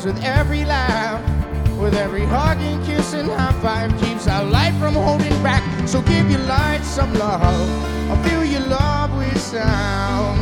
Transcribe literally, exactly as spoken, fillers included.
with every laugh, with every hug and kiss and high five, keeps our life from holding back. So give your light some love, or fill your love with sound.